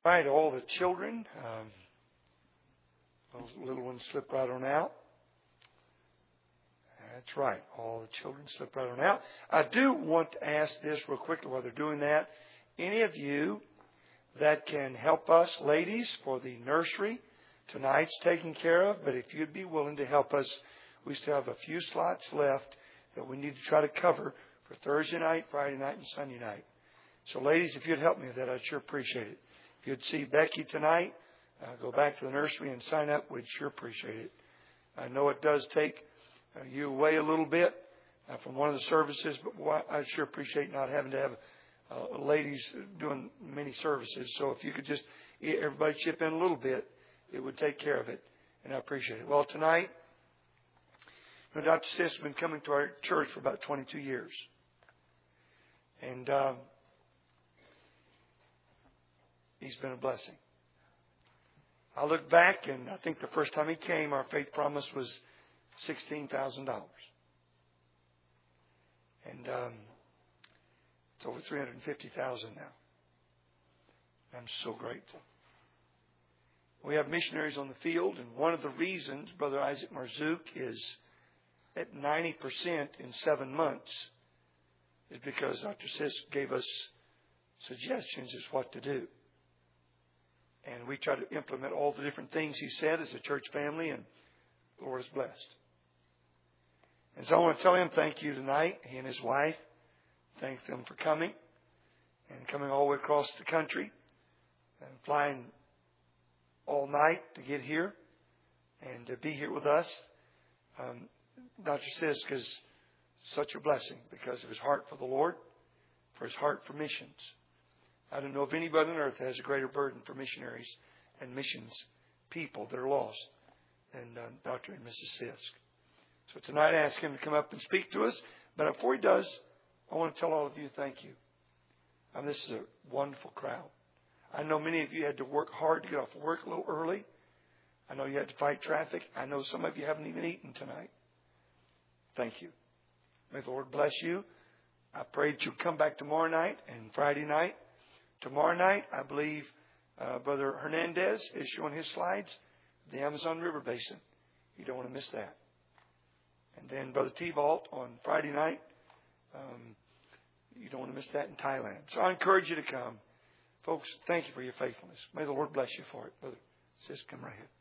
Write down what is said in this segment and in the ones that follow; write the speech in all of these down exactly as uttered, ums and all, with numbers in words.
All right, all the children, um, those little ones slip right on out. That's right, all the children slip right on out. I do want to ask this real quickly while they're doing that. Any of you that can help us, ladies, for the nursery, tonight's taken care of, but if you'd be willing to help us, we still have a few slots left that we need to try to cover for Thursday night, Friday night, and Sunday night. So, ladies, if you'd help me with that, I'd sure appreciate it. If you'd see Becky tonight, uh, go back to the nursery and sign up, we'd sure appreciate it. I know it does take uh, you away a little bit uh, from one of the services, but boy, I'd sure appreciate not having to have uh, ladies doing many services. So if you could just, everybody chip in a little bit, it would take care of it, and I appreciate it. Well, tonight, you know, Doctor Sis has been coming to our church for about twenty-two years. And um, he's been a blessing. I look back, and I think the first time he came, our faith promise was sixteen thousand dollars. And um, it's over three hundred fifty thousand dollars now. I'm so grateful. We have missionaries on the field, and one of the reasons Brother Isaac Marzouk is at ninety percent in seven months is because Doctor Sis gave us suggestions as what to do. And we try to implement all the different things he said as a church family, and the Lord is blessed. And so I want to tell him thank you tonight, he and his wife. Thank them for coming and coming all the way across the country and flying all night to get here and to be here with us. Um, Doctor Sisk is such a blessing because of his heart for the Lord, for his heart for missions. I don't know if anybody on earth has a greater burden for missionaries and missions people that are lost than uh, Doctor and Missus Sisk. So tonight I ask him to come up and speak to us. But before he does, I want to tell all of you thank you. Um, this is a wonderful crowd. I know many of you had to work hard to get off work a little early. I know you had to fight traffic. I know some of you haven't even eaten tonight. Thank you. May the Lord bless you. I pray that you'll come back tomorrow night and Friday night. Tomorrow night, I believe uh, Brother Hernandez is showing his slides, the Amazon River Basin. You don't want to miss that. And then Brother T-Vault on Friday night. Um, you don't want to miss that in Thailand. So I encourage you to come. Folks, thank you for your faithfulness. May the Lord bless you for it. Brother, sis, come right here.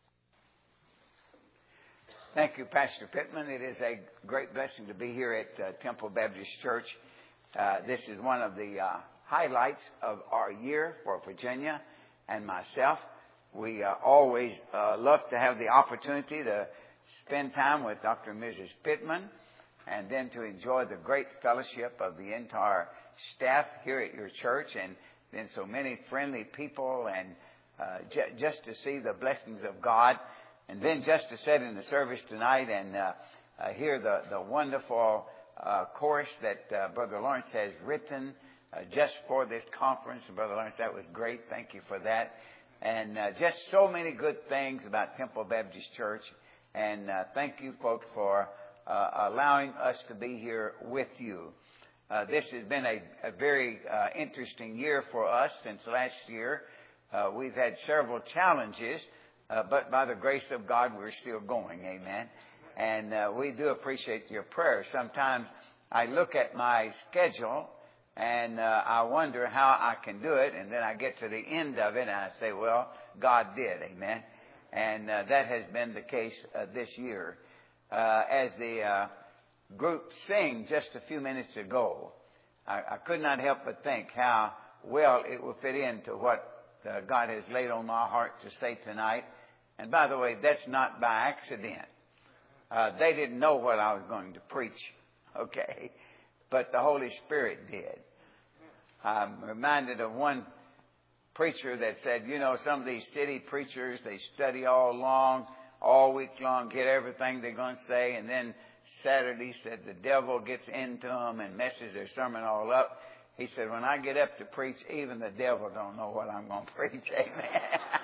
Thank you, Pastor Pittman. It is a great blessing to be here at uh, Temple Baptist Church. Uh, this is one of the uh, highlights of our year for Virginia and myself. We uh, always uh, love to have the opportunity to spend time with Doctor and Missus Pittman and then to enjoy the great fellowship of the entire staff here at your church, and then so many friendly people, and uh, j- just to see the blessings of God. And then just to sit in the service tonight and uh, uh, hear the, the wonderful uh, chorus that uh, Brother Lawrence has written uh, just for this conference. And Brother Lawrence, that was great. Thank you for that. And uh, just so many good things about Temple Baptist Church. And uh, thank you, folks, for uh, allowing us to be here with you. Uh, this has been a, a very uh, interesting year for us since last year. Uh, we've had several challenges. Uh, but by the grace of God, we're still going. Amen. And uh, we do appreciate your prayers. Sometimes I look at my schedule and uh, I wonder how I can do it. And then I get to the end of it and I say, well, God did. Amen. And uh, that has been the case uh, this year. Uh, as the uh, group sang just a few minutes ago, I, I could not help but think how well it will fit into what uh, God has laid on my heart to say tonight. And by the way, that's not by accident. Uh, they didn't know what I was going to preach, okay? But the Holy Spirit did. I'm reminded of one preacher that said, you know, some of these city preachers, they study all long, all week long, get everything they're going to say, and then Saturday said the devil gets into them and messes their sermon all up. He said, when I get up to preach, even the devil don't know what I'm going to preach. Amen.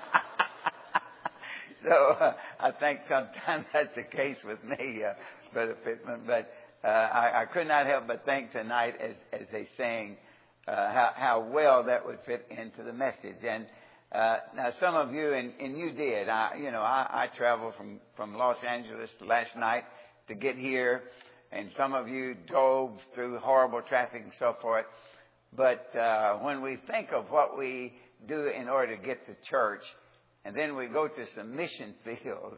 So uh, I think sometimes that's the case with me, uh, Brother Pittman. But uh, I, I could not help but think tonight as, as they sang uh, how, how well that would fit into the message. And Uh, now, some of you, and, and you did, I, you know, I, I traveled from, from Los Angeles last night to get here, and some of you drove through horrible traffic and so forth. But uh, when we think of what we do in order to get to church, and then we go to some mission fields,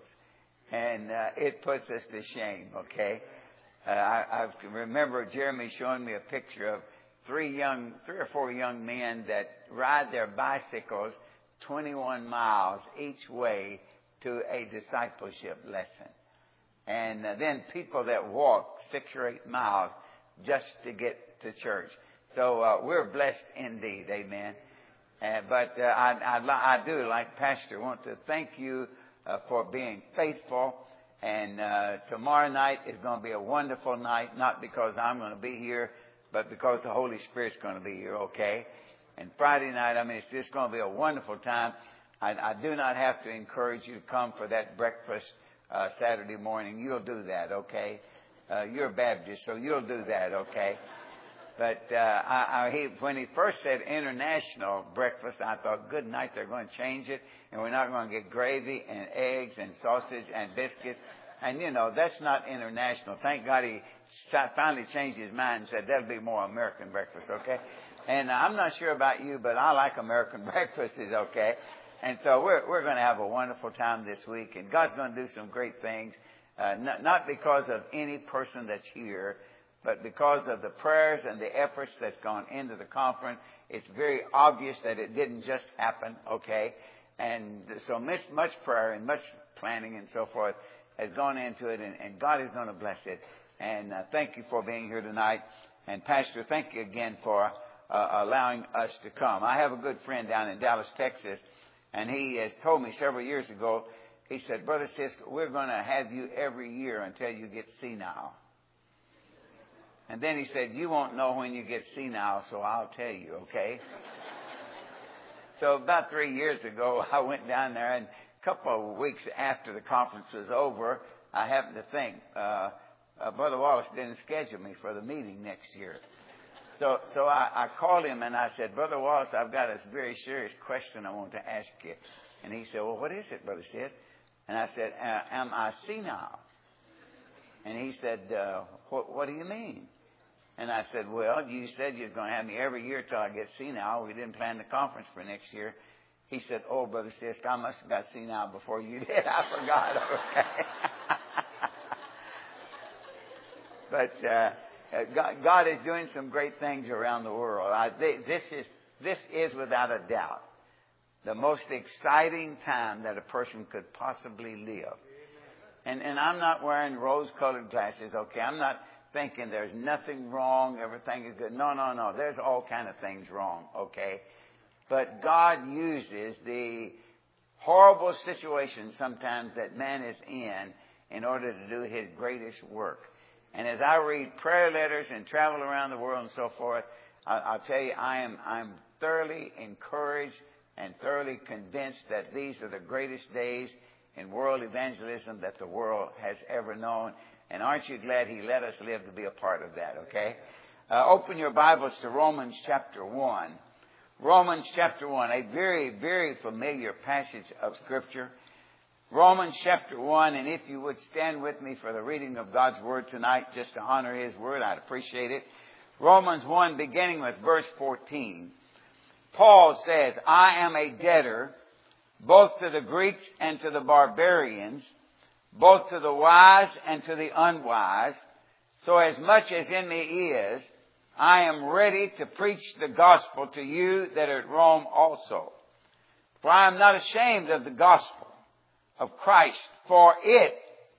and uh, it puts us to shame, okay? Uh, I, I remember Jeremy showing me a picture of three young, three or four young men that ride their bicycles twenty-one miles each way to a discipleship lesson. And uh, then people that walk six or eight miles just to get to church. So uh, we're blessed indeed, amen. Uh, but uh, I, I, I do, like Pastor, want to thank you uh, for being faithful. And uh, tomorrow night is going to be a wonderful night, not because I'm going to be here, but because the Holy Spirit's going to be here, okay? And Friday night, I mean, it's just going to be a wonderful time. I, I do not have to encourage you to come for that breakfast uh, Saturday morning. You'll do that, okay? Uh, you're a Baptist, so you'll do that, okay? But uh, I, I, he, when he first said international breakfast, I thought, good night, they're going to change it, and we're not going to get gravy and eggs and sausage and biscuits. And, you know, that's not international. Thank God he finally changed his mind and said, that'll be more American breakfast, okay? And I'm not sure about you, but I like American breakfast, is okay. And so we're, we're going to have a wonderful time this week, and God's going to do some great things, uh, not, not because of any person that's here, but because of the prayers and the efforts that's gone into the conference. It's very obvious that it didn't just happen, okay? And so much, much prayer and much planning and so forth has gone into it, and, and God is going to bless it. And uh, thank you for being here tonight. And Pastor, thank you again for uh, allowing us to come. I have a good friend down in Dallas, Texas, and he has told me several years ago, he said, Brother Sisk, we're going to have you every year until you get senile. And then he said, you won't know when you get senile, so I'll tell you, okay? So about three years ago, I went down there, and a couple of weeks after the conference was over, I happened to think, uh, uh, Brother Wallace didn't schedule me for the meeting next year. So so I, I called him, and I said, Brother Wallace, I've got a very serious question I want to ask you. And he said, well, what is it, Brother Sid? And I said, uh, am I senile? And he said, uh, what, what do you mean? And I said, well, you said you was going to have me every year till I get senile. We didn't plan the conference for next year. He said, oh, Brother Sisk, I must have got senile before you did. I forgot. Okay. But uh, God, God is doing some great things around the world. I, this is this is without a doubt the most exciting time that a person could possibly live. And and I'm not wearing rose-colored glasses, okay? I'm not thinking there's nothing wrong, everything is good. No, no, no. There's all kind of things wrong, okay? But God uses the horrible situations sometimes that man is in in order to do His greatest work. And as I read prayer letters and travel around the world and so forth, I, I'll tell you, I am I'm thoroughly encouraged and thoroughly convinced that these are the greatest days in world evangelism that the world has ever known. And aren't you glad He let us live to be a part of that, okay? Uh, open your Bibles to Romans chapter one. Romans chapter one, a very, very familiar passage of Scripture. Romans chapter one, and if you would stand with me for the reading of God's Word tonight, just to honor His Word, I'd appreciate it. Romans one, beginning with verse fourteen. Paul says, I am a debtor both to the Greeks and to the barbarians, both to the wise and to the unwise. So as much as in me is, I am ready to preach the gospel to you that are at Rome also. For I am not ashamed of the gospel of Christ, for it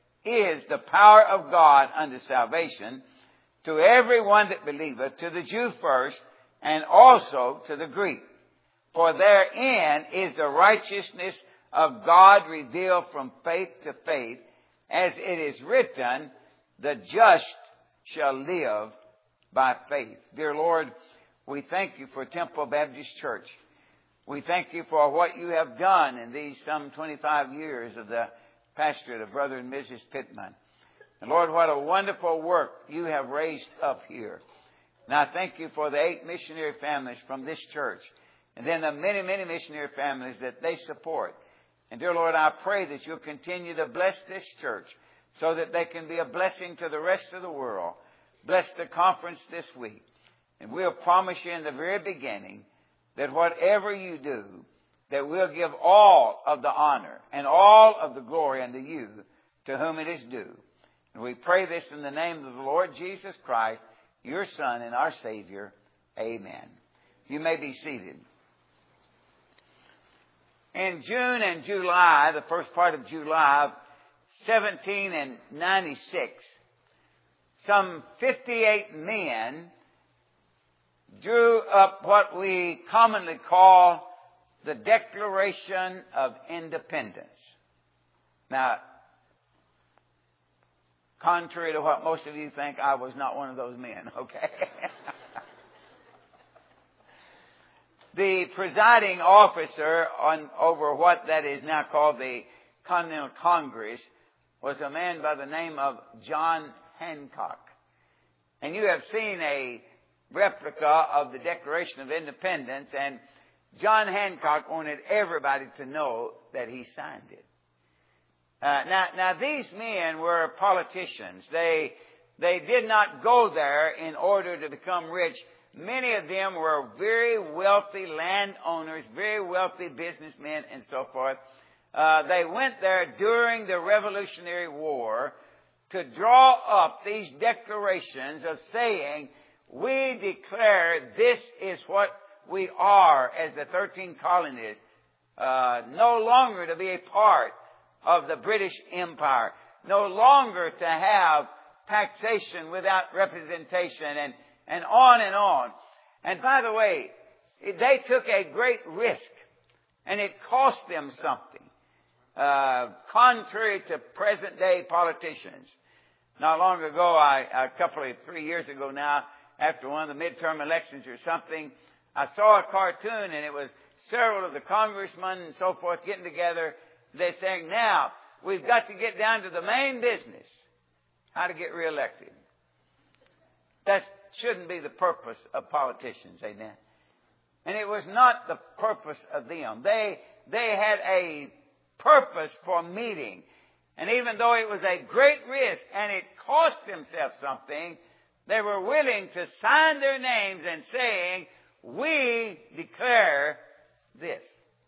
is the power of God unto salvation to everyone that believeth, to the Jew first, and also to the Greek. For therein is the righteousness of God revealed from faith to faith, as it is written, the just shall live by faith. Dear Lord, we thank you for Temple Baptist Church. We thank you for what you have done in these some twenty-five years of the pastorate of Brother and Missus Pittman. And Lord, what a wonderful work you have raised up here. And I thank you for the eight missionary families from this church. and then the many, many missionary families that they support. And dear Lord, I pray that you'll continue to bless this church so that they can be a blessing to the rest of the world. Bless the conference this week. And we'll promise you in the very beginning that whatever you do, that we'll give all of the honor and all of the glory unto you, to whom it is due. And we pray this in the name of the Lord Jesus Christ, your Son and our Savior. Amen. You may be seated. In June and July, the first part of July, seventeen and ninety-six, some fifty-eight men drew up what we commonly call the Declaration of Independence. Now, contrary to what most of you think, I was not one of those men, okay? The presiding officer on over what that is now called the Continental Congress was a man by the name of John Hancock. And you have seen a replica of the Declaration of Independence, and John Hancock wanted everybody to know that he signed it. Uh, now, now these men were politicians. They, they did not go there in order to become rich. Many of them were very wealthy landowners, very wealthy businessmen, and so forth. Uh, they went there during the Revolutionary War to draw up these declarations of saying, we declare this is what we are as the thirteen colonies, uh, no longer to be a part of the British Empire, no longer to have taxation without representation, and and on and on. And by the way, they took a great risk, and it cost them something, uh, contrary to present-day politicians. Not long ago, I, a couple of, three years ago now, after one of the midterm elections or something, I saw a cartoon, and it was several of the congressmen and so forth getting together. They're saying, now, we've got to get down to the main business, how to get reelected. That shouldn't be the purpose of politicians, amen? And it was not the purpose of them. They, they had a purpose for meeting. And even though it was a great risk and it cost themselves something, they were willing to sign their names and saying, we declare this.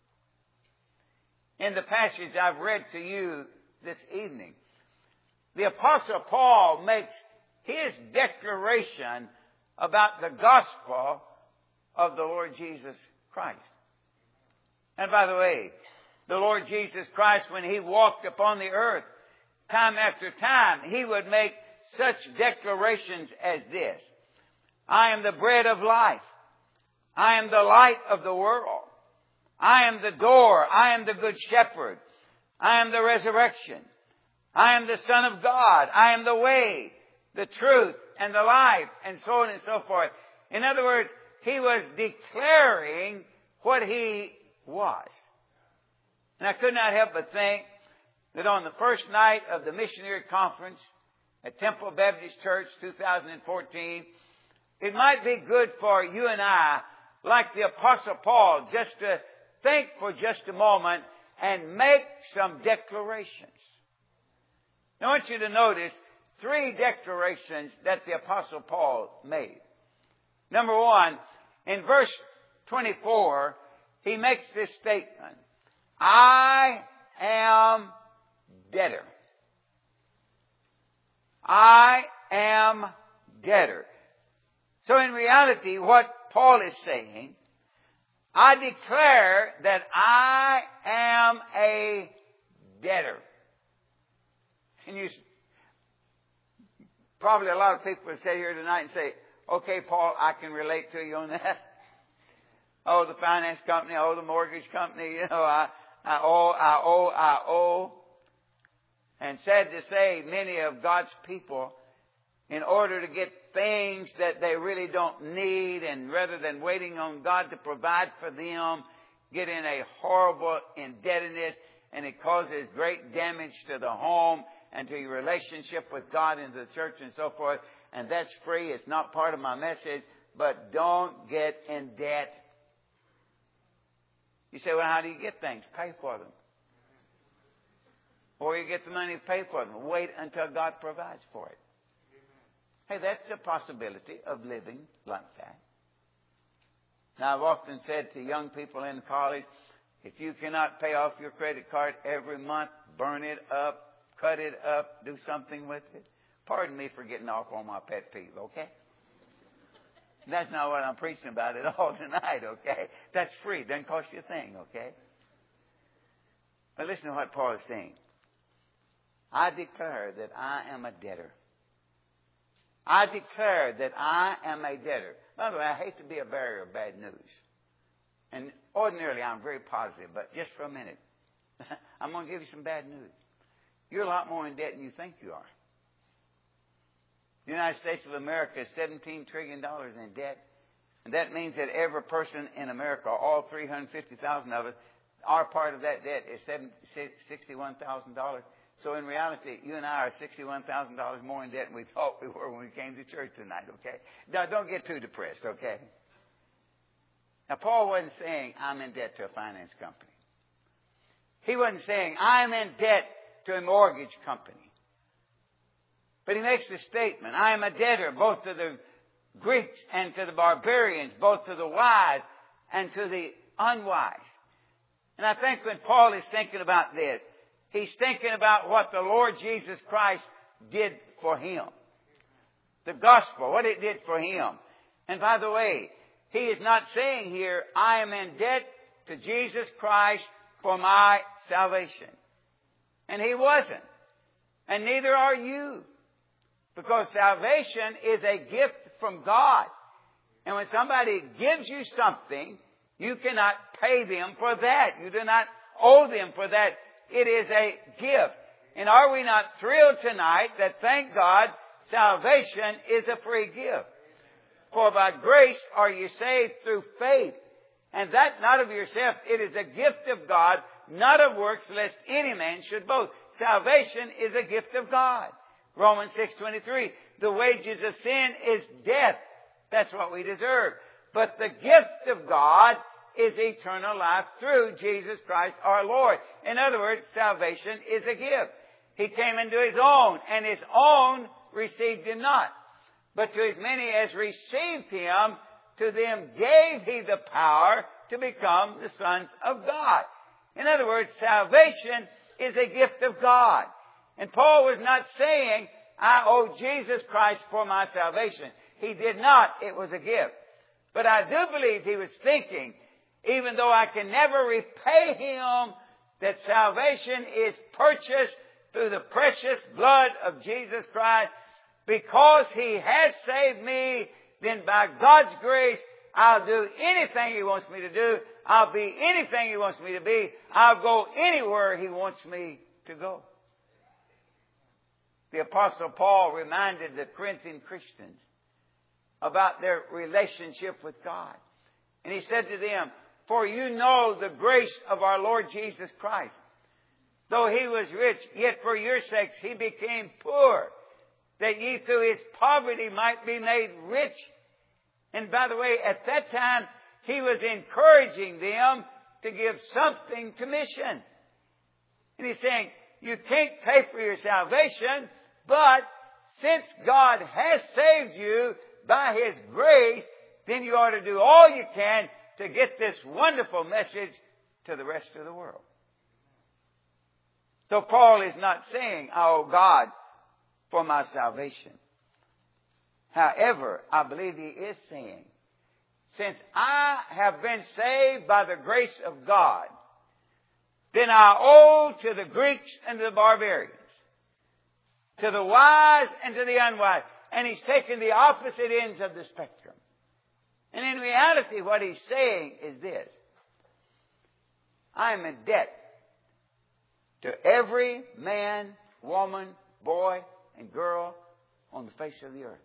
In the passage I've read to you this evening, the Apostle Paul makes his declaration about the gospel of the Lord Jesus Christ. And by the way, the Lord Jesus Christ, when he walked upon the earth, time after time, he would make such declarations as this. I am the bread of life. I am the light of the world. I am the door. I am the good shepherd. I am the resurrection. I am the Son of God. I am the way, the truth, and the life, and so on and so forth. In other words, he was declaring what he was. And I could not help but think that on the first night of the missionary conference at Temple Baptist Church two thousand fourteen, it might be good for you and I, like the Apostle Paul, just to think for just a moment and make some declarations. Now, I want you to notice three declarations that the Apostle Paul made. Number one, in verse twenty-four, he makes this statement. I am debtor. I am debtor. So in reality, what Paul is saying, I declare that I am a debtor. And you, probably a lot of people will sit here tonight and say, okay, Paul, I can relate to you on that. Oh, the finance company, oh, the mortgage company, you know, I, I owe, I owe, I owe. And sad to say, many of God's people, in order to get things that they really don't need, and rather than waiting on God to provide for them, get in a horrible indebtedness, and it causes great damage to the home and to your relationship with God and the church and so forth. And that's free. It's not part of my message. But don't get in debt. You say, well, how do you get things? Pay for them. Or you get the money to pay for them. Wait until God provides for it. Hey, that's a possibility of living like that. Now, I've often said to young people in college, if you cannot pay off your credit card every month, burn it up, cut it up, do something with it. Pardon me for getting off on my pet peeve, okay? That's not what I'm preaching about at all tonight, okay? That's free. Doesn't cost you a thing, okay? But listen to what Paul is saying. I declare that I am a debtor. I declare that I am a debtor. By the way, I hate to be a bearer of bad news. And ordinarily I'm very positive, but just for a minute, I'm going to give you some bad news. You're a lot more in debt than you think you are. The United States of America is seventeen trillion dollars in debt. And that means that every person in America, all three hundred fifty thousand of us, our part of that debt is sixty-one thousand dollars. So in reality, you and I are sixty-one thousand dollars more in debt than we thought we were when we came to church tonight, okay? Now, don't get too depressed, okay? Now, Paul wasn't saying, I'm in debt to a finance company. He wasn't saying, I'm in debt to a mortgage company. But he makes the statement, I am a debtor both to the Greeks and to the barbarians, both to the wise and to the unwise. And I think when Paul is thinking about this, he's thinking about what the Lord Jesus Christ did for him. The gospel, what it did for him. And by the way, he is not saying here, I am in debt to Jesus Christ for my salvation. And he wasn't. And neither are you. Because salvation is a gift from God. And when somebody gives you something, you cannot pay them for that. You do not owe them for that. It is a gift. And are we not thrilled tonight that, thank God, salvation is a free gift? For by grace are you saved through faith. And that not of yourself, it is a gift of God, not of works, lest any man should boast. Salvation is a gift of God. Romans six twenty-three, the wages of sin is death. That's what we deserve. But the gift of God is eternal life through Jesus Christ our Lord. In other words, salvation is a gift. He came into His own, and His own received Him not. But to as many as received Him, to them gave He the power to become the sons of God. In other words, salvation is a gift of God. And Paul was not saying, I owe Jesus Christ for my salvation. He did not. It was a gift. But I do believe he was thinking, even though I can never repay him, that salvation is purchased through the precious blood of Jesus Christ. Because He has saved me, then by God's grace, I'll do anything He wants me to do. I'll be anything He wants me to be. I'll go anywhere He wants me to go. The Apostle Paul reminded the Corinthian Christians about their relationship with God. And he said to them, for you know the grace of our Lord Jesus Christ. Though He was rich, yet for your sakes He became poor, that ye through His poverty might be made rich. And by the way, at that time, He was encouraging them to give something to mission. And He's saying, you can't pay for your salvation, but since God has saved you by His grace, then you ought to do all you can to get this wonderful message to the rest of the world. So Paul is not saying, I owe God for my salvation. However, I believe he is saying, since I have been saved by the grace of God, then I owe to the Greeks and to the barbarians, to the wise and to the unwise. And he's taken the opposite ends of the spectrum. And in reality, what he's saying is this. I am in debt to every man, woman, boy, and girl on the face of the earth.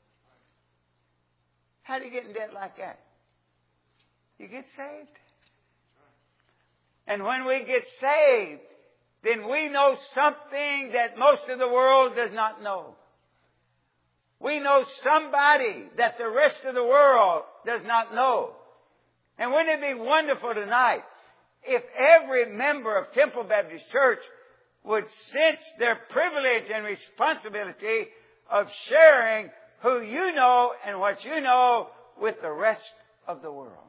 How do you get in debt like that? You get saved. And when we get saved, then we know something that most of the world does not know. We know somebody that the rest of the world does not know. And wouldn't it be wonderful tonight if every member of Temple Baptist Church would sense their privilege and responsibility of sharing who you know and what you know with the rest of the world.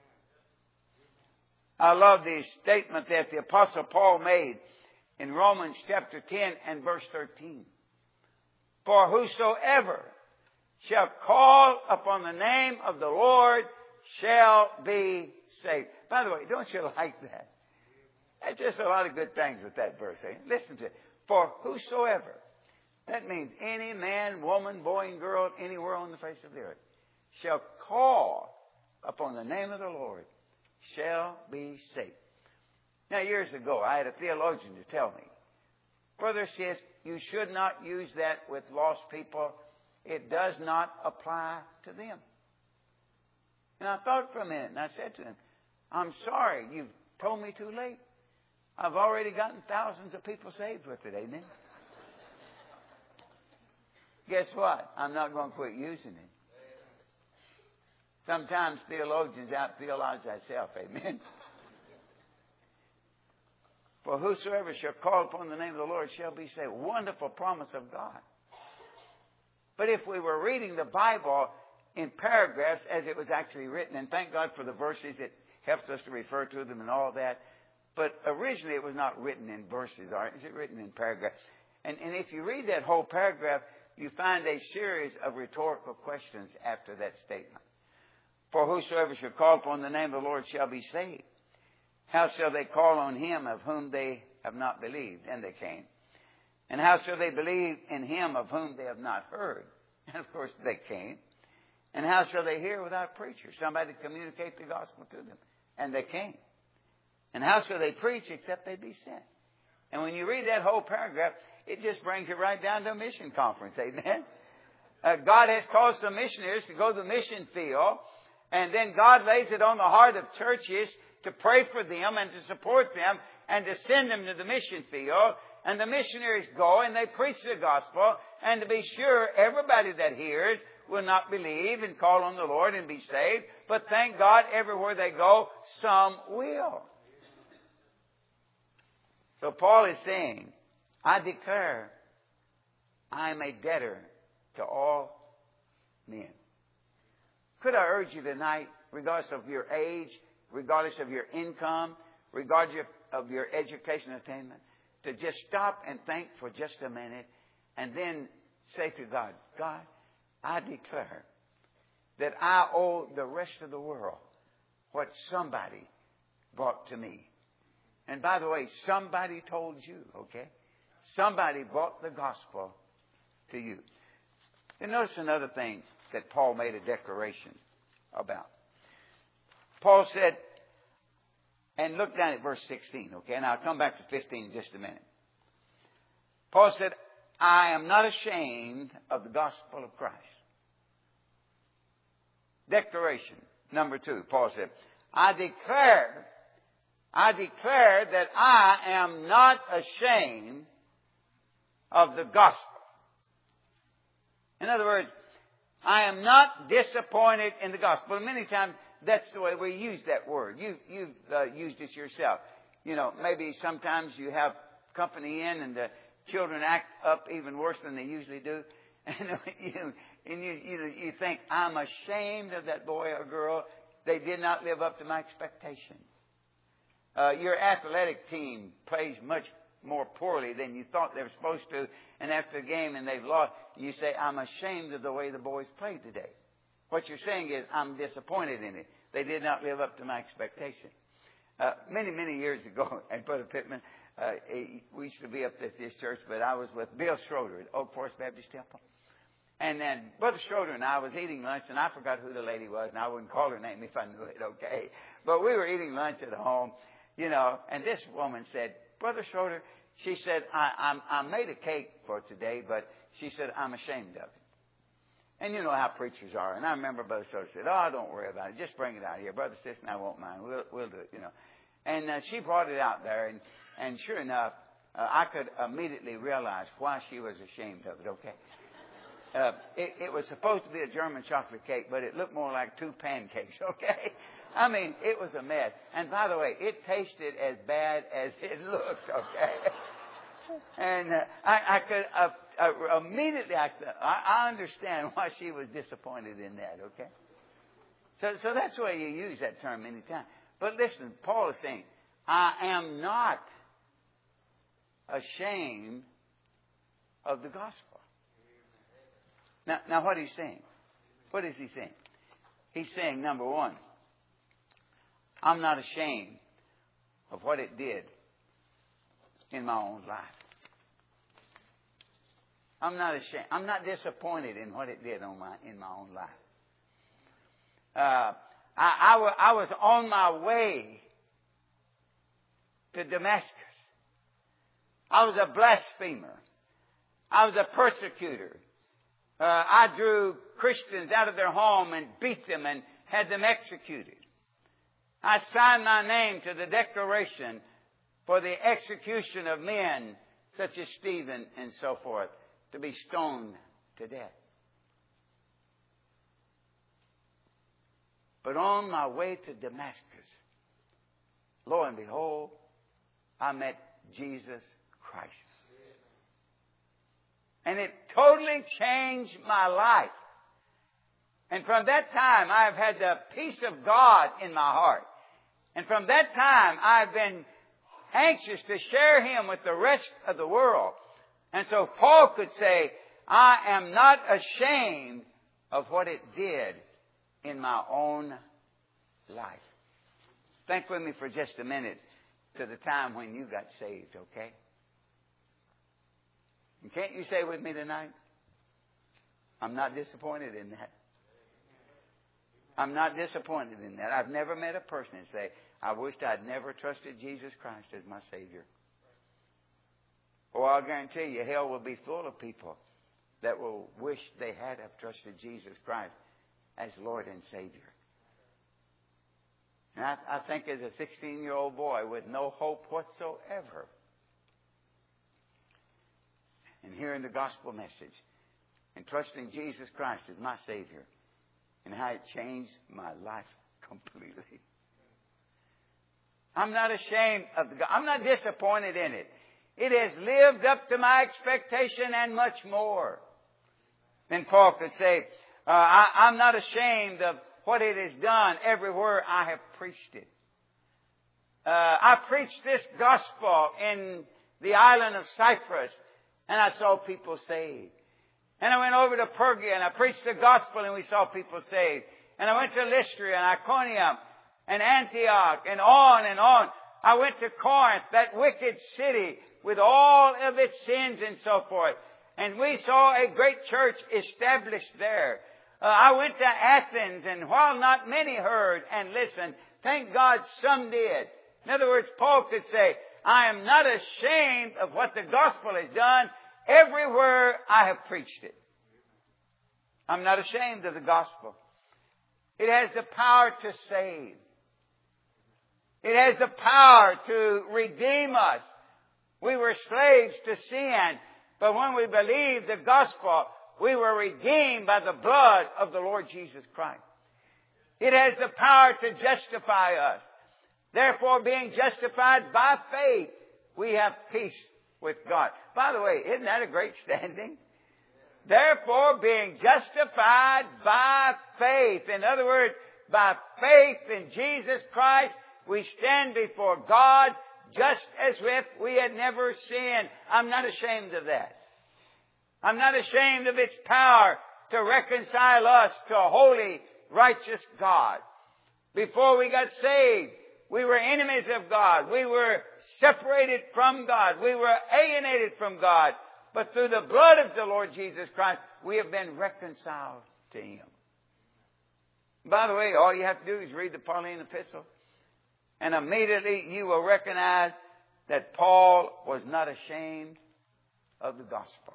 I love the statement that the Apostle Paul made in Romans chapter ten and verse thirteen. For whosoever shall call upon the name of the Lord shall be saved. By the way, don't you like that? There's just a lot of good things with that verse. Eh? Listen to it. For whosoever. That means any man, woman, boy, and girl, anywhere on the face of the earth, shall call upon the name of the Lord shall be saved. Now, years ago, I had a theologian to tell me, Brother Sis, you should not use that with lost people. It does not apply to them. And I thought for a minute, and I said to him, I'm sorry, you've told me too late. I've already gotten thousands of people saved with it, amen? Guess what? I'm not going to quit using it. Sometimes theologians out-theologize themselves, amen? For whosoever shall call upon the name of the Lord shall be saved. Wonderful promise of God. But if we were reading the Bible in paragraphs as it was actually written, and thank God for the verses that helped us to refer to them and all that, but originally it was not written in verses, all right? It's written in paragraphs. And, and if you read that whole paragraph, you find a series of rhetorical questions after that statement. For whosoever shall call upon the name of the Lord shall be saved. How shall they call on him of whom they have not believed? And they came. And how shall they believe in him of whom they have not heard? And of course they came. And how shall they hear without preachers? Somebody to communicate the gospel to them. And they came. And how shall they preach except they be sent? And when you read that whole paragraph, it just brings you right down to a mission conference. Amen? Uh, God has called some missionaries to go to the mission field. And then God lays it on the heart of churches to pray for them and to support them and to send them to the mission field. And the missionaries go and they preach the gospel. And to be sure, everybody that hears will not believe and call on the Lord and be saved. But thank God, everywhere they go, some will. So Paul is saying, I declare I am a debtor to all men. Could I urge you tonight, regardless of your age, regardless of your income, regardless of your education attainment, to just stop and think for just a minute and then say to God, God, I declare that I owe the rest of the world what somebody brought to me. And by the way, somebody told you, okay? Somebody brought the gospel to you. And notice another thing that Paul made a declaration about. Paul said, and look down at verse sixteen, okay? And I'll come back to fifteen in just a minute. Paul said, I am not ashamed of the gospel of Christ. Declaration number two, Paul said, I declare, I declare that I am not ashamed of the gospel. In other words, I am not disappointed in the gospel. And many times that's the way we use that word. You, you've uh, used it yourself. You know, maybe sometimes you have company in and the children act up even worse than they usually do. And you, and you, you, you think, I'm ashamed of that boy or girl. They did not live up to my expectation. Uh, your athletic team plays much more poorly than you thought they were supposed to. And after the game and they've lost, you say, I'm ashamed of the way the boys played today. What you're saying is, I'm disappointed in it. They did not live up to my expectation. Uh, many, many years ago, and Brother Pittman, uh, we used to be up at this church, but I was with Bill Schroeder at Oak Forest Baptist Temple. And then Brother Schroeder and I was eating lunch, and I forgot who the lady was, and I wouldn't call her name if I knew it, okay? But we were eating lunch at home, you know, and this woman said, Brother Schroeder, she said, I, I'm, I made a cake for today, but she said, I'm ashamed of it. And you know how preachers are. And I remember Brother Schroeder said, oh, don't worry about it. Just bring it out here. Brother Sis and I won't mind. We'll, we'll do it, you know. And uh, she brought it out there, and, and sure enough, uh, I could immediately realize why she was ashamed of it, okay? Uh, it, it was supposed to be a German chocolate cake, but it looked more like two pancakes, okay? I mean, it was a mess. And by the way, it tasted as bad as it looked, okay? And uh, I, I could uh, uh, immediately, I, I understand why she was disappointed in that, okay? So, so that's why you use that term many times. But listen, Paul is saying, I am not ashamed of the gospel. Now, now what he's saying? What is he saying? He's saying, number one, I'm not ashamed of what it did in my own life. I'm not ashamed. I'm not disappointed in what it did on my, in my own life. Uh, I, I, w- I was on my way to Damascus. I was a blasphemer. I was a persecutor. Uh, I drew Christians out of their home and beat them and had them executed. I signed my name to the declaration for the execution of men such as Stephen and so forth, to be stoned to death. But on my way to Damascus, lo and behold, I met Jesus Christ. And it totally changed my life. And from that time, I've had the peace of God in my heart. And from that time, I've been anxious to share Him with the rest of the world. And so Paul could say, I am not ashamed of what it did in my own life. Think with me for just a minute to the time when you got saved, okay? And can't you say with me tonight, I'm not disappointed in that. I'm not disappointed in that. I've never met a person and say, I wished I'd never trusted Jesus Christ as my Savior. Or I'll guarantee you, hell will be full of people that will wish they had have trusted Jesus Christ as Lord and Savior. And I, I think as a sixteen-year-old boy with no hope whatsoever, and hearing the gospel message and trusting Jesus Christ as my Savior, and how it changed my life completely. I'm not ashamed of the God. I'm not disappointed in it. It has lived up to my expectation and much more. Then Paul could say, uh, I, I'm not ashamed of what it has done everywhere I have preached it. Uh, I preached this gospel in the island of Cyprus, and I saw people saved. And I went over to Perga and I preached the gospel and we saw people saved. And I went to Lystra and Iconium and Antioch and on and on. I went to Corinth, that wicked city with all of its sins and so forth. And we saw a great church established there. Uh, I went to Athens, and while not many heard and listened, thank God some did. In other words, Paul could say, I am not ashamed of what the gospel has done. Everywhere I have preached it. I'm not ashamed of the gospel. It has the power to save. It has the power to redeem us. We were slaves to sin, but when we believed the gospel, we were redeemed by the blood of the Lord Jesus Christ. It has the power to justify us. Therefore, being justified by faith, we have peace with God. By the way, isn't that a great standing? Therefore, being justified by faith. In other words, by faith in Jesus Christ, we stand before God just as if we had never sinned. I'm not ashamed of that. I'm not ashamed of its power to reconcile us to a holy, righteous God. Before we got saved, we were enemies of God. We were separated from God. We were alienated from God. But through the blood of the Lord Jesus Christ, we have been reconciled to Him. By the way, all you have to do is read the Pauline epistle. And immediately you will recognize that Paul was not ashamed of the gospel.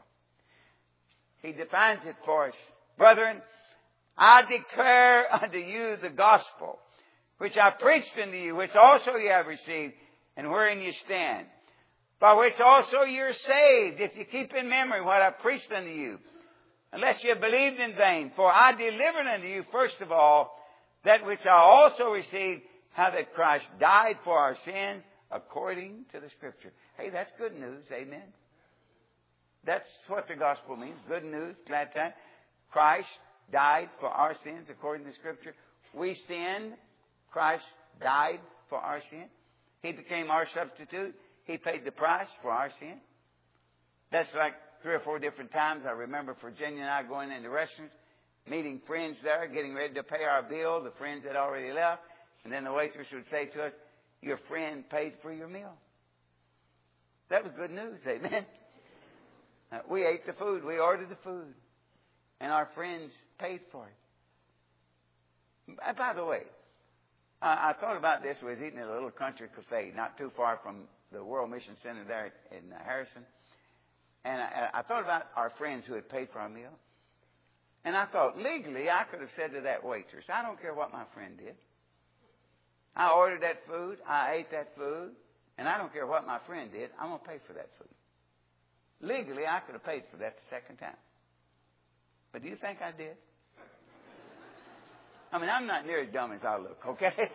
He defines it for us. Brethren, I declare unto you the gospel, which I preached unto you, which also you have received, and wherein you stand, by which also you're saved, if you keep in memory what I preached unto you, unless you have believed in vain. For I delivered unto you, first of all, that which I also received, how that Christ died for our sins according to the Scripture. Hey, that's good news. Amen. That's what the gospel means. Good news, glad time. Christ died for our sins according to the Scripture. We sinned. Christ died for our sin. He became our substitute. He paid the price for our sin. That's like three or four different times. I remember Virginia and I going into restaurants, meeting friends there, getting ready to pay our bill. The friends had already left. And then the waitress would say to us, your friend paid for your meal. That was good news, amen. Uh, we ate the food. We ordered the food. And our friends paid for it. And by the way, I, I thought about this. We was eating at a little country cafe not too far from the World Mission Center there in uh, Harrison. And I, I thought about our friends who had paid for our meal. And I thought, legally, I could have said to that waitress, I don't care what my friend did. I ordered that food. I ate that food. And I don't care what my friend did. I'm going to pay for that food. Legally, I could have paid for that the second time. But do you think I did? I mean, I'm not near as dumb as I look, okay?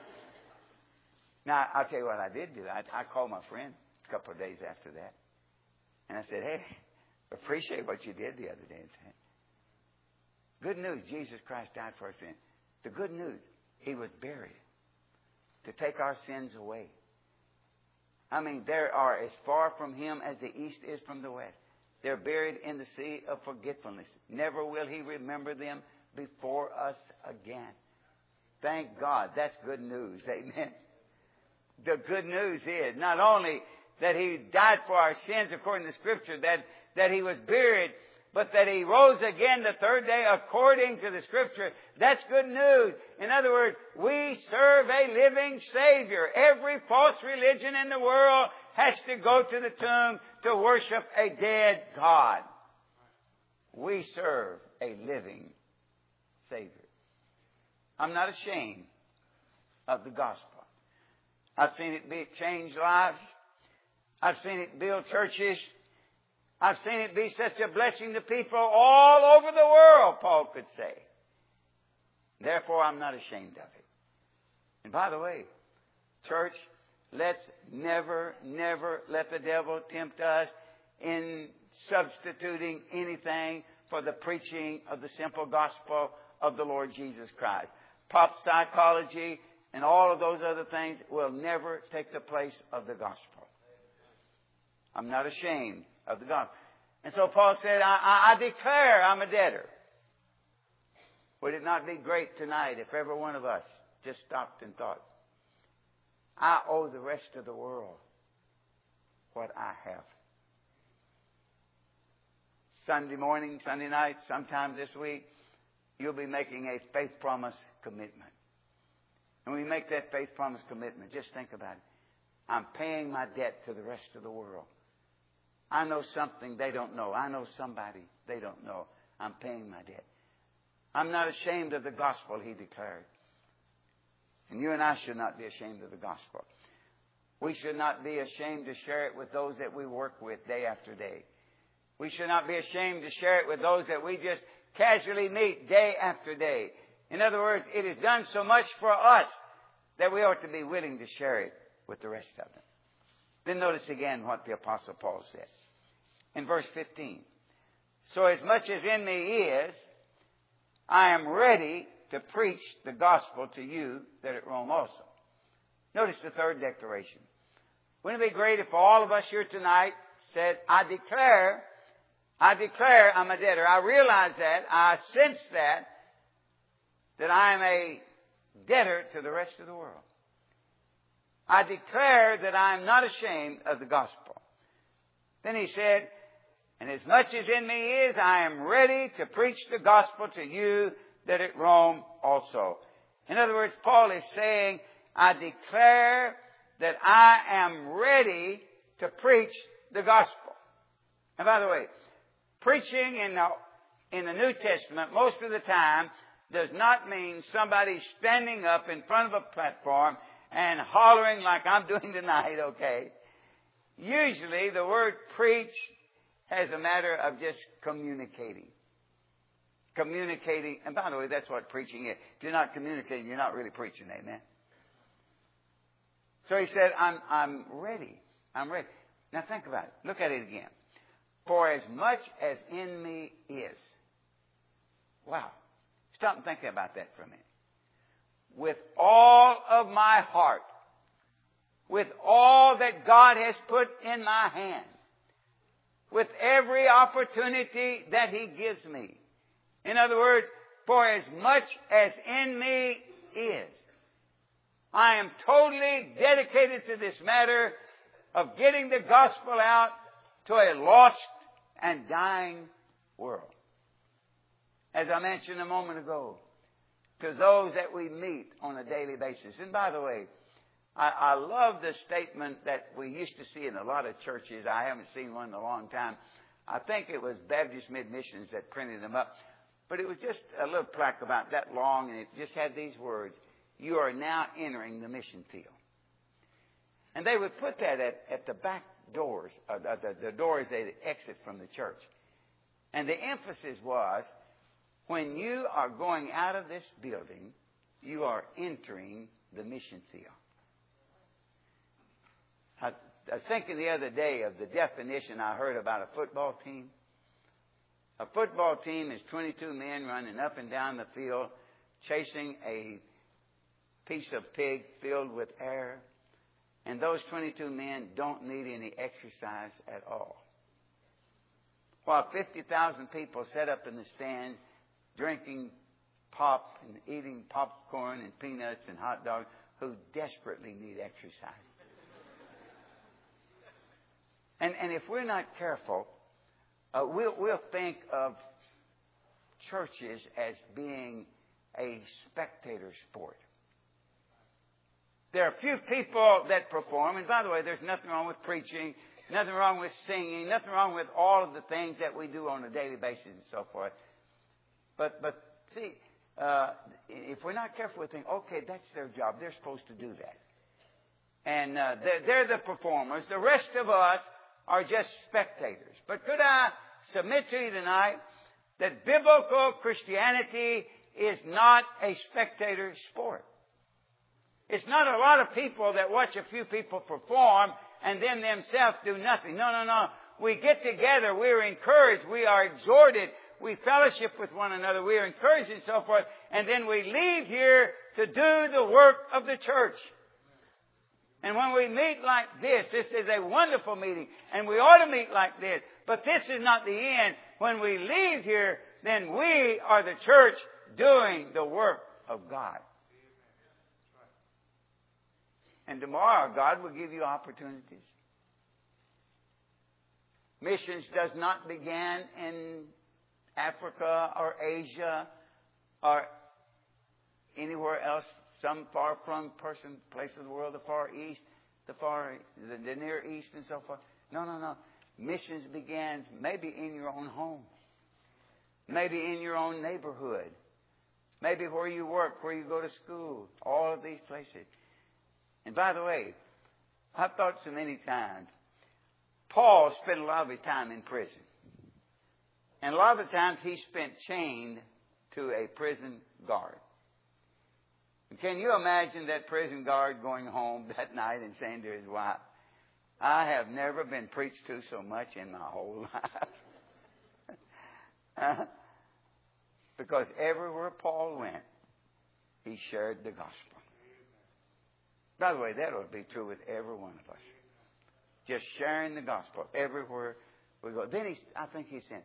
Now, I'll tell you what I did do. I, I called my friend a couple of days after that. And I said, hey, appreciate what you did the other day. Good news, Jesus Christ died for our sins. The good news, He was buried to take our sins away. I mean, they are as far from Him as the east is from the west. They're buried in the sea of forgetfulness. Never will He remember them before us again. Thank God. That's good news. Amen. The good news is not only that He died for our sins according to Scripture, that, that He was buried, but that He rose again the third day according to the Scripture. That's good news. In other words, we serve a living Savior. Every false religion in the world has to go to the tomb to worship a dead God. We serve a living Savior. I'm not ashamed of the gospel. I've seen it be change lives. I've seen it build churches. I've seen it be such a blessing to people all over the world, Paul could say. Therefore, I'm not ashamed of it. And by the way, church, let's never, never let the devil tempt us in substituting anything for the preaching of the simple gospel of the Lord Jesus Christ. Pop psychology and all of those other things will never take the place of the gospel. I'm not ashamed of the gospel. And so Paul said, I, I, I declare I'm a debtor. Would it not be great tonight if every one of us just stopped and thought, I owe the rest of the world what I have. Sunday morning, Sunday night, sometime this week, you'll be making a faith promise commitment. And when you make that faith promise commitment, just think about it. I'm paying my debt to the rest of the world. I know something they don't know. I know somebody they don't know. I'm paying my debt. I'm not ashamed of the gospel, he declared. And you and I should not be ashamed of the gospel. We should not be ashamed to share it with those that we work with day after day. We should not be ashamed to share it with those that we just casually meet day after day. In other words, it is done so much for us that we ought to be willing to share it with the rest of them. Then notice again what the Apostle Paul said. In verse fifteen. So as much as in me is, I am ready to preach the gospel to you that at Rome also. Notice the third declaration. Wouldn't it be great if all of us here tonight said, I declare, I declare I'm a debtor. I realize that. I sense that, that I am a debtor to the rest of the world. I declare that I am not ashamed of the gospel. Then he said, and as much as in me is, I am ready to preach the gospel to you that at Rome also. In other words, Paul is saying, I declare that I am ready to preach the gospel. And by the way, preaching in the, in the New Testament most of the time does not mean somebody standing up in front of a platform and hollering like I'm doing tonight, okay? Usually the word preach has a matter of just communicating. communicating. And by the way, that's what preaching is. If you're not communicating, you're not really preaching. Amen. So he said, I'm, I'm ready. I'm ready. Now think about it. Look at it again. For as much as in me is. Wow. Stop and think about that for a minute. With all of my heart, with all that God has put in my hand, with every opportunity that He gives me. In other words, for as much as in me is. I am totally dedicated to this matter of getting the gospel out to a lost and dying world. As I mentioned a moment ago, to those that we meet on a daily basis. And by the way, I, I love the statement that we used to see in a lot of churches. I haven't seen one in a long time. I think it was Baptist Mid-Missions that printed them up. But it was just a little plaque about that long, and it just had these words, you are now entering the mission field. And they would put that at, at the back doors, uh, the, the doors they exit from the church. And the emphasis was, when you are going out of this building, you are entering the mission field. I, I was thinking the other day of the definition I heard about a football team. A football team is twenty-two men running up and down the field, chasing a piece of pig filled with air. And those twenty-two men don't need any exercise at all. While fifty thousand people set up in the stand, drinking pop and eating popcorn and peanuts and hot dogs, who desperately need exercise. And, and if we're not careful, uh, we'll, we'll think of churches as being a spectator sport. There are few people that perform, and by the way, there's nothing wrong with preaching, nothing wrong with singing, nothing wrong with all of the things that we do on a daily basis and so forth. But, but see, uh, if we're not careful, we think, okay, that's their job. They're supposed to do that. And uh, they're, they're the performers. The rest of us are just spectators. But could I submit to you tonight that biblical Christianity is not a spectator sport? It's not a lot of people that watch a few people perform and then themselves do nothing. No, no, no. We get together. We're encouraged. We are exhorted. We fellowship with one another. We are encouraged and so forth. And then we leave here to do the work of the church. And when we meet like this, this is a wonderful meeting. And we ought to meet like this. But this is not the end. When we leave here, then we are the church doing the work of God. And tomorrow, God will give you opportunities. Missions does not begin in Africa or Asia or anywhere else, some far-flung person, place of the world, the Far East, the far, the, the Near East, and so forth. No, no, no. Missions begins maybe in your own home, maybe in your own neighborhood, maybe where you work, where you go to school, all of these places. And by the way, I've thought so many times, Paul spent a lot of his time in prison. And a lot of the times he spent chained to a prison guard. And can you imagine that prison guard going home that night and saying to his wife, I have never been preached to so much in my whole life. uh, because everywhere Paul went, he shared the gospel. By the way, that ought to be true with every one of us. Just sharing the gospel everywhere we go. Then he, I think he said,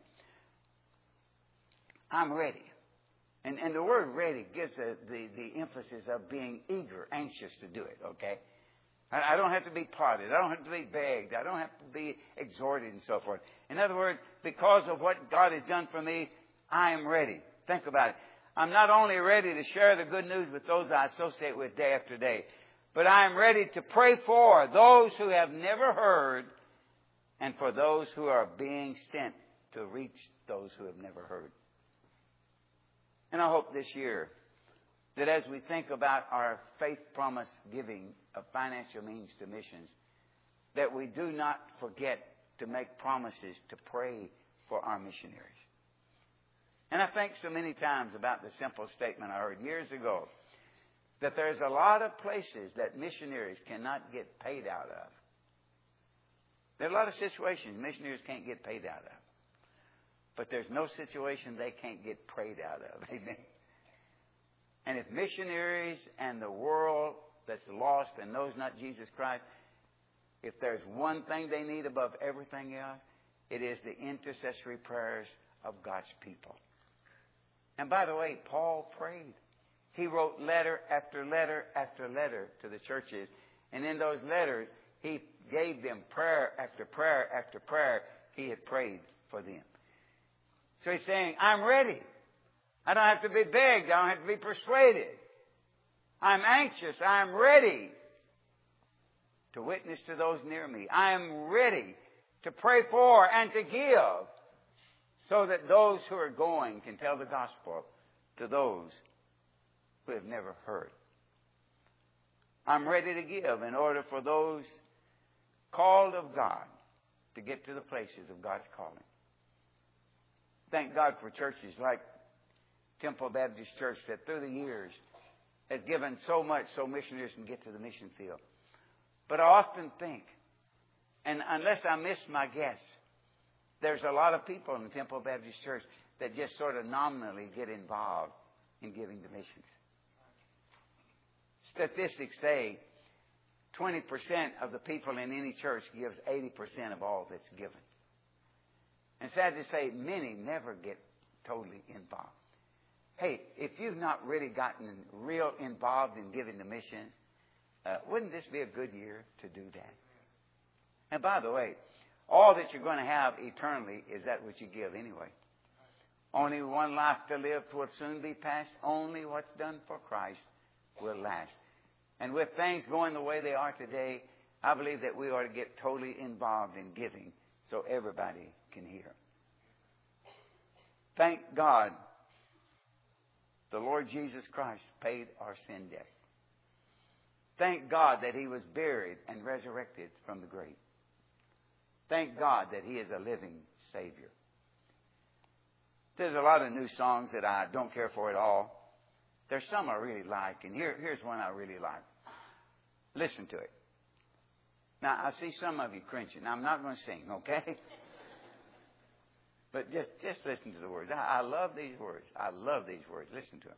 I'm ready. And, and the word ready gives a, the, the emphasis of being eager, anxious to do it, okay? I, I don't have to be prodded. I don't have to be begged. I don't have to be exhorted and so forth. In other words, because of what God has done for me, I am ready. Think about it. I'm not only ready to share the good news with those I associate with day after day, but I am ready to pray for those who have never heard and for those who are being sent to reach those who have never heard. And I hope this year that as we think about our faith promise giving of financial means to missions, that we do not forget to make promises to pray for our missionaries. And I think so many times about the simple statement I heard years ago, that there's a lot of places that missionaries cannot get paid out of. There are a lot of situations missionaries can't get paid out of. But there's no situation they can't get prayed out of. Amen. And if missionaries and the world that's lost and knows not Jesus Christ, if there's one thing they need above everything else, it is the intercessory prayers of God's people. And by the way, Paul prayed. He wrote letter after letter after letter to the churches. And in those letters, he gave them prayer after prayer after prayer. He had prayed for them. So he's saying, I'm ready. I don't have to be begged. I don't have to be persuaded. I'm anxious. I'm ready to witness to those near me. I am ready to pray for and to give so that those who are going can tell the gospel to those who have never heard. I'm ready to give in order for those called of God to get to the places of God's calling. Thank God for churches like Temple Baptist Church that through the years has given so much so missionaries can get to the mission field. But I often think, and unless I miss my guess, there's a lot of people in the Temple Baptist Church that just sort of nominally get involved in giving to missions. Statistics say twenty percent of the people in any church gives eighty percent of all that's given. And sad to say, many never get totally involved. Hey, if you've not really gotten real involved in giving to missions, uh, wouldn't this be a good year to do that? And by the way, all that you're going to have eternally is that which you give anyway. Only one life to live will soon be past. Only what's done for Christ will last. And with things going the way they are today, I believe that we ought to get totally involved in giving so everybody can hear. Thank God the Lord Jesus Christ paid our sin debt. Thank God that He was buried and resurrected from the grave. Thank God that He is a living Savior. There's a lot of new songs that I don't care for at all. There's some I really like, and here, here's one I really like. Listen to it. Now, I see some of you cringing. I'm not going to sing, okay? But just, just listen to the words. I, I love these words. I love these words. Listen to them.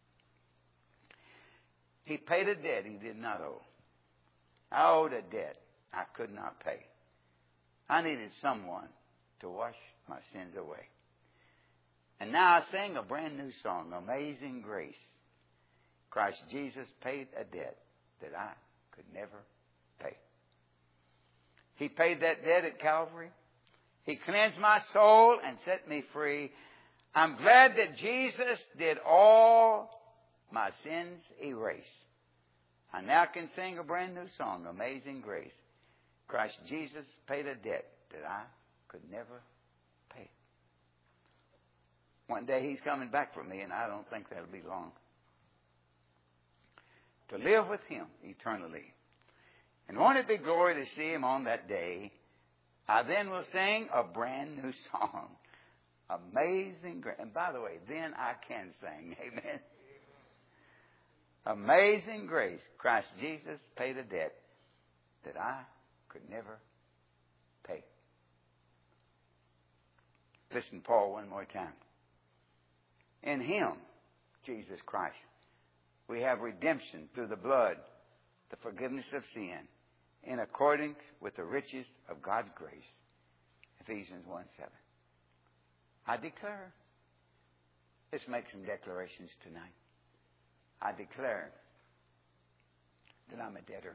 He paid a debt He did not owe. I owed a debt I could not pay. I needed someone to wash my sins away. And now I sing a brand new song, Amazing Grace. Christ Jesus paid a debt that I could never pay. He paid that debt at Calvary. He cleansed my soul and set me free. I'm glad that Jesus did all my sins erase. I now can sing a brand new song, Amazing Grace. Christ Jesus paid a debt that I could never pay. One day He's coming back for me, and I don't think that'll be long. To live with Him eternally. And won't it be glory to see Him on that day? I then will sing a brand new song. Amazing Grace. And by the way, then I can sing. Amen. Amazing Grace. Christ Jesus paid a debt that I could never pay. Listen, Paul, one more time. In Him, Jesus Christ, we have redemption through the blood, the forgiveness of sin, in accordance with the riches of God's grace. Ephesians one seven. I declare. Let's make some declarations tonight. I declare that I'm a debtor.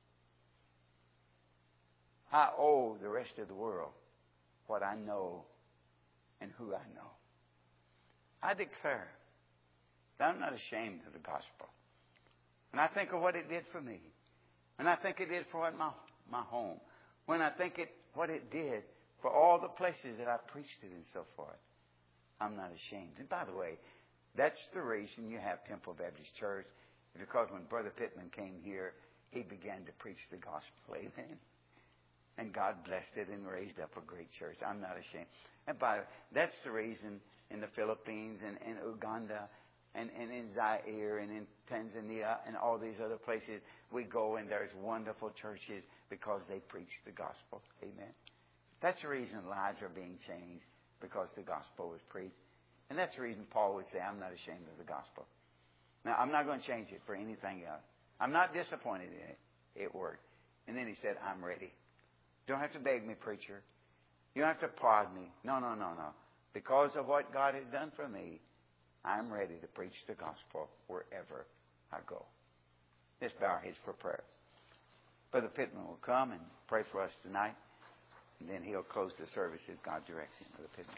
I owe the rest of the world what I know and who I know. I declare that I'm not ashamed of the gospel. When I think of what it did for me, when I think it did for what my, my home, when I think it what it did for all the places that I preached it and so forth, I'm not ashamed. And by the way, that's the reason you have Temple Baptist Church, because when Brother Pittman came here, he began to preach the gospel. Amen. And God blessed it and raised up a great church. I'm not ashamed. And by the way, that's the reason in the Philippines and in Uganda and, and in Zaire and in Tanzania and all these other places. We go and there's wonderful churches because they preach the gospel. Amen. That's the reason lives are being changed, because the gospel was preached. And that's the reason Paul would say, I'm not ashamed of the gospel. Now, I'm not going to change it for anything else. I'm not disappointed in it. It worked. And then he said, I'm ready. You don't have to beg me, preacher. You don't have to applaud me. No, no, no, no. Because of what God has done for me, I'm ready to preach the gospel wherever I go. Let's bow our heads for prayer. Brother Pittman will come and pray for us tonight. And then he'll close the service as God directs him. Brother Pittman.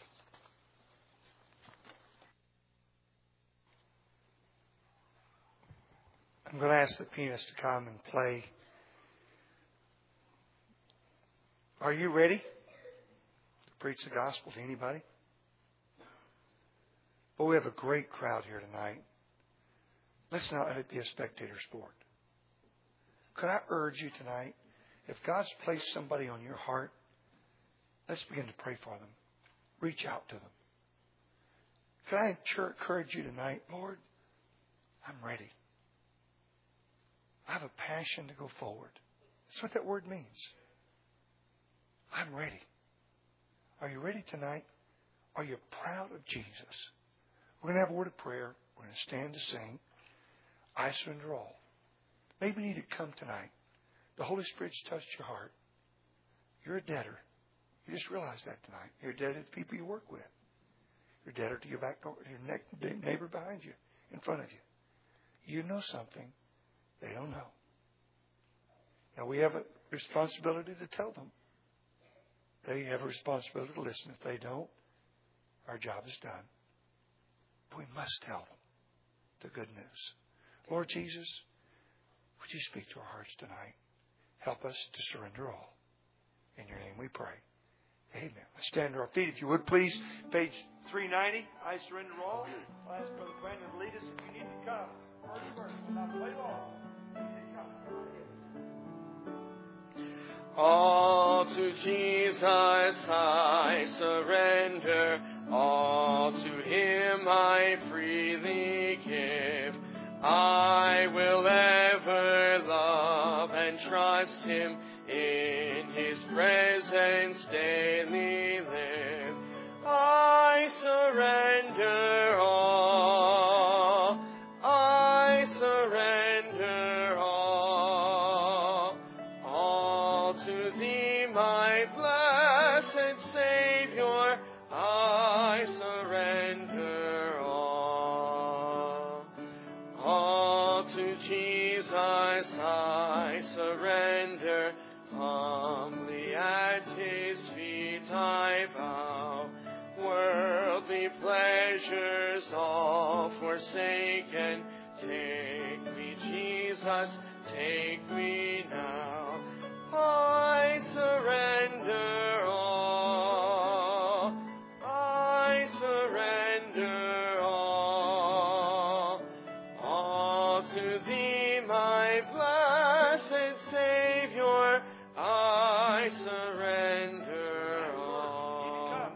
I'm going to ask the pianist to come and play. Are you ready to preach the gospel to anybody? Well, we have a great crowd here tonight. Let's not let it be a spectator sport. Could I urge you tonight, if God's placed somebody on your heart, let's begin to pray for them. Reach out to them. Could I encourage you tonight, Lord, I'm ready. I have a passion to go forward. That's what that word means. I'm ready. Are you ready tonight? Are you proud of Jesus? We're going to have a word of prayer. We're going to stand to sing. I surrender all. Maybe you need to come tonight. The Holy Spirit's touched your heart. You're a debtor. You just realized that tonight. You're a debtor to the people you work with. You're a debtor to your back door, your neighbor behind you, in front of you. You know something they don't know. Now we have a responsibility to tell them. They have a responsibility to listen. If they don't, our job is done. We must tell them the good news. Lord Jesus, would you speak to our hearts tonight? Help us to surrender all. In your name we pray. Amen. Let's stand to our feet, if you would, please. Page three ninety, I surrender all. I'll ask Brother Brandon to lead us if you need to come. First verse, we'll not play long. All to Jesus I surrender, all to Him I freely give. I will ever love and trust Him, in His presence daily live. I surrender all, I surrender all, all to Thee, my blessed Savior, I surrender all. All to Jesus I surrender, humbly at His feet I bow. Worldly pleasures all forsaken, take me, Jesus, take me now. I surrender all, I surrender all, all to Thee, my blessed Savior, I surrender all.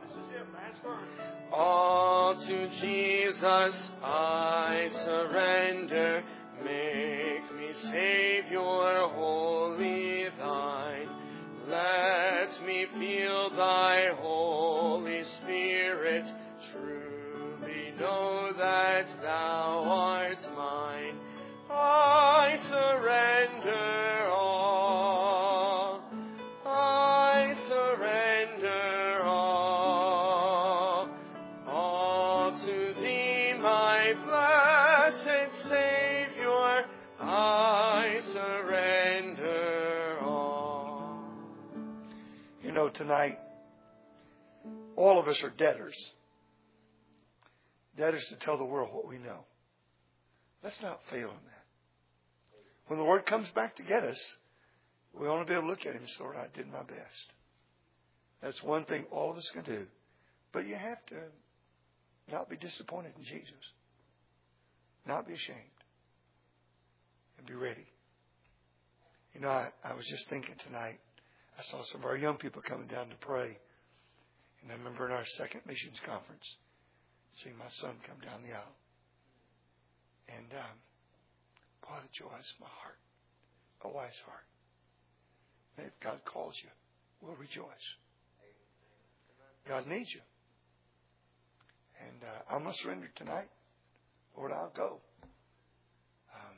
All to Jesus I surrender, make me Savior wholly Thine. Let me feel Thy Holy Spirit, truly know that Thou art mine. I surrender all, I surrender all, all to Thee, my blessed Savior, I surrender all. You know, tonight, all of us are debtors. Debtors to tell the world what we know. Let's not fail in that. When the Lord comes back to get us, we want to be able to look at Him and say, Lord, I did my best. That's one thing all of us can do. But you have to not be disappointed in Jesus. Not be ashamed. And be ready. You know, I, I was just thinking tonight, I saw some of our young people coming down to pray. And I remember in our second missions conference, seeing my son come down the aisle. And, um, boy, the joy is my heart, my wife's heart. And if God calls you, we'll rejoice. God needs you. And uh, I'm going to surrender tonight. Lord, I'll go. Um,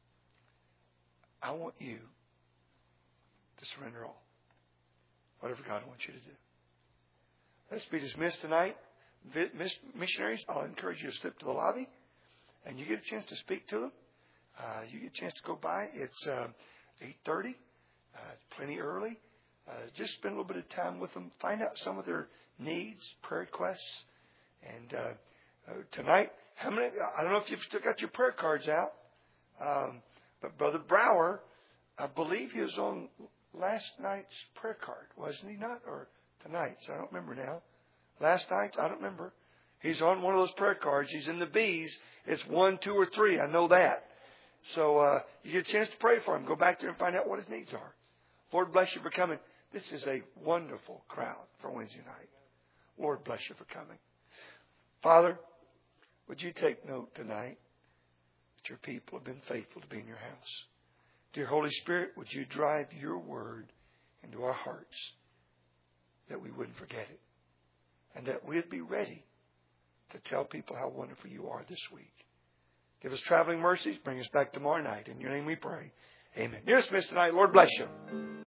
I want you to surrender all. Whatever God wants you to do. Let's be dismissed tonight. Missionaries, I'll encourage you to slip to the lobby. And you get a chance to speak to them. Uh, you get a chance to go by. It's uh, eight thirty. Uh, it's plenty early. Uh, just spend a little bit of time with them. Find out some of their needs, prayer requests. And uh, uh, tonight, how many? I don't know if you've still got your prayer cards out. Um, but Brother Brower, I believe he was on last night's prayer card, wasn't he not? Or tonight's? I don't remember now. Last night's? I don't remember. He's on one of those prayer cards. He's in the B's. It's one, two, or three. I know that. So uh, you get a chance to pray for him. Go back there and find out what his needs are. Lord, bless you for coming. This is a wonderful crowd for Wednesday night. Lord, bless you for coming. Father, would you take note tonight that your people have been faithful to be in your house. Dear Holy Spirit, would you drive your word into our hearts that we wouldn't forget it and that we'd be ready to tell people how wonderful you are this week. Give us traveling mercies. Bring us back tomorrow night. In your name we pray. Amen. You're dismissed tonight. Lord bless you.